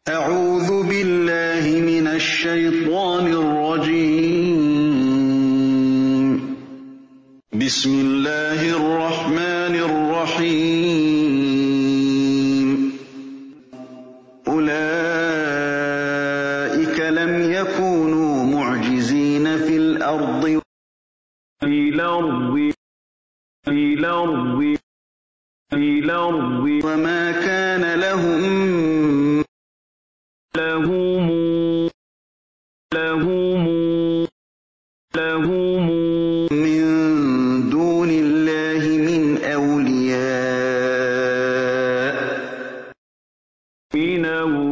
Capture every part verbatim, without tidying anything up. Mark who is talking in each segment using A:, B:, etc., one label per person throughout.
A: أعوذ بالله من الشيطان الرجيم. بسم الله الرحمن الرحيم. أولئك لم يكونوا معجزين في الأرض في الأرض في الأرض في الأرض وما كان لهم لهم لهم لهم من دون الله من أولياء من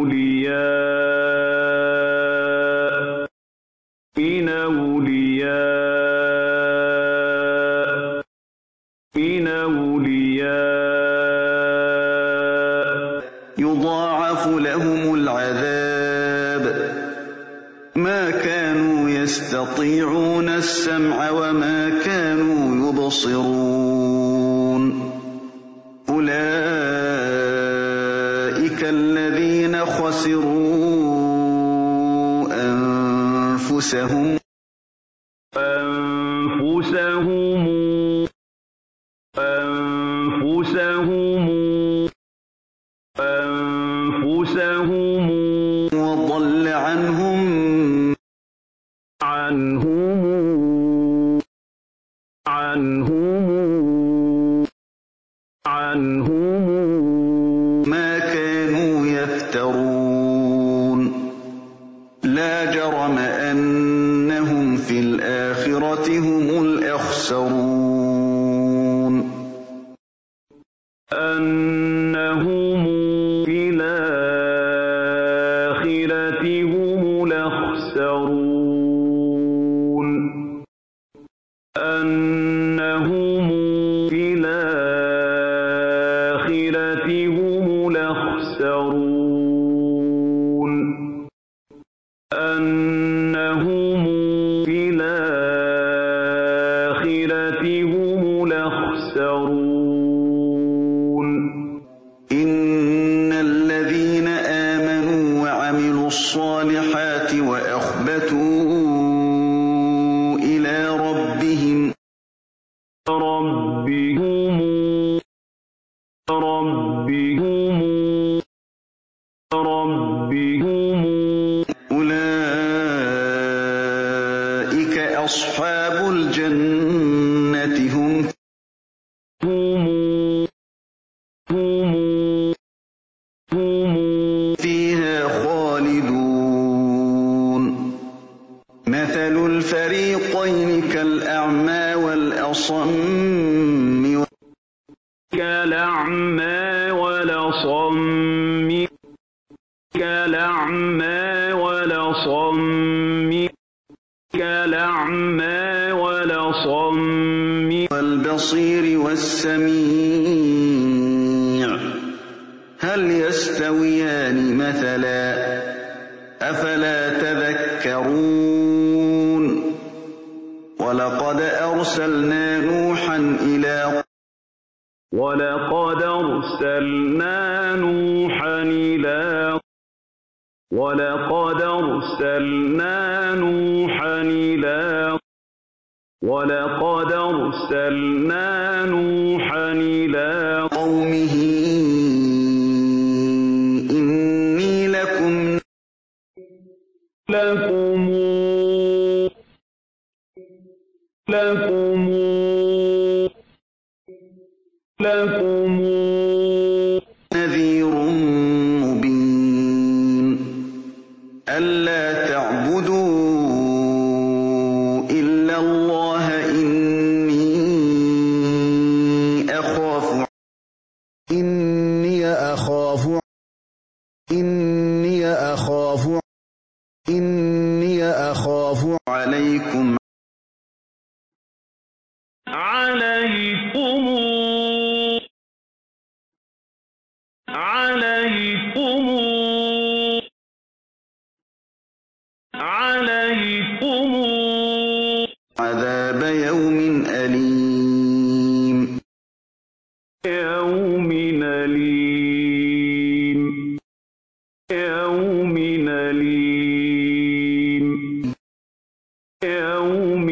A: أولياء من أولياء من أولياء يضاعف لهم العذاب ما كانوا يستطيعون السمع وما كانوا يبصرون. أولئك الذين خسروا أنفسهم أنفسهم أنفسهم أنفسهم وضل عنهم عنهم عنهم عنهم ما كانوا يفترون. لا جرم أنهم في الآخرة هم الأخسرون. أنهم في الآخرة هم الأخسرون. أنهم في الآخرة هم الأخسرون. أنهم في الآخرة هم الأخسرون. إن الذين آمنوا وعملوا الصالحات وأخبتوا إلى ربهم ربهم ربهم ربهم أولئك أصحاب الجنة هم هم هم هم فيها خالدون. مثل الفريقين كالأعمى والأصم كالأعمى والأصم كالأعمى والأصم كالأعمى والأصم والبصير والسميع هل يستويان مثلا أفلا تذكرون. ولقد أرسلنا نوحا إلى ولقد أرسلنا نوحا إلى ولقد أرسلنا نوحا إلى ولقد أرسلنا نوحا إلى قومه إني لكم لكم لكم لكم نذير مبين. ألا تعبدوا إلا الله إني أخاف إني أخاف إني أخاف إني أخاف عليكم عليكم
B: يوم أليم يوم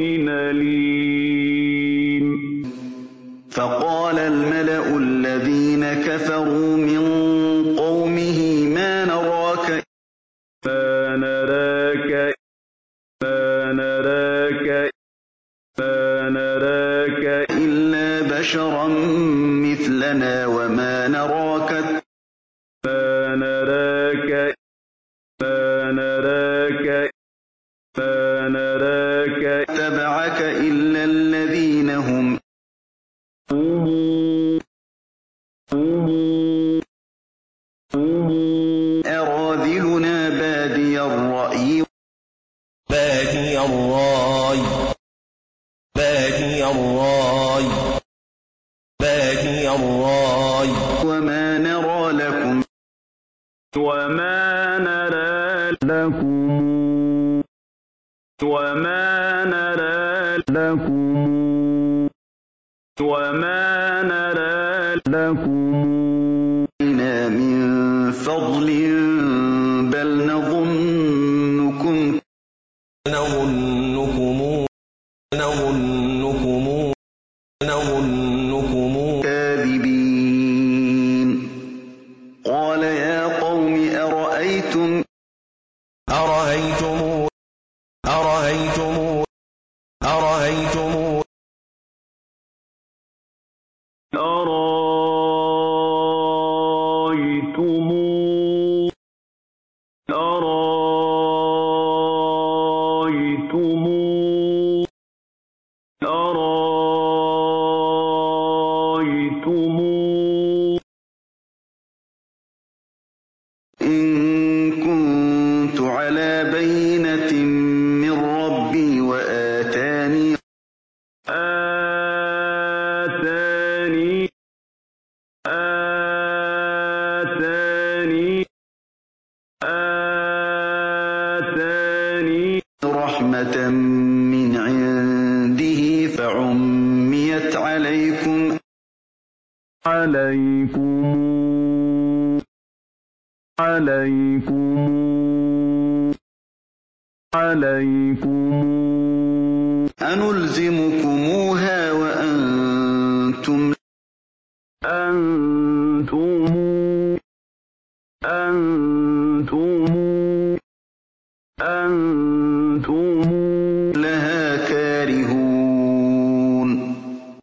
B: أليم
A: فقال الملأ الذين كفروا من قومه ما نراك
B: ما نراك ما نراك ما نراك
A: إلا بشرا مثلنا وما نراك
B: ما نراك ما نراك ما نراك
A: اتبعك إلا الذين هم أراذلنا بادي الرأي
C: بادي الرأي بادي الرأي بادي الرأي
A: وما نرى لكم
B: وما نرى لكم وما نرى لكم وما نرى لكم
A: إنا من فضل بل نظنكم
C: نظنكم نظنكم نظنكم
A: كاذبين قال يا قوم أرأيتم
C: أرأيتم أرأيتم أرأيتم
B: أرأيتم أرأيتم أرأيتم
A: إن كنت على بينة من ربي وآتاني
B: آتاني آتاني آتاني
A: رحمة من عنده فعميت عليكم
B: عليكم عليكم عليكم
A: أنلزمكموها وأنتم
B: أنتم